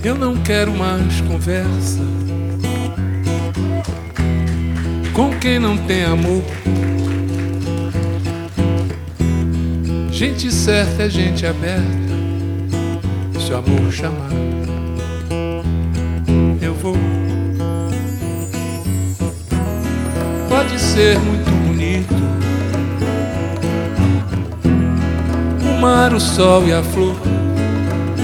Eu não quero mais conversa com quem não tem amor. Gente certa é gente aberta. Se o amor chamar, eu vou. Pode ser muito bonito o mar, o sol e a flor,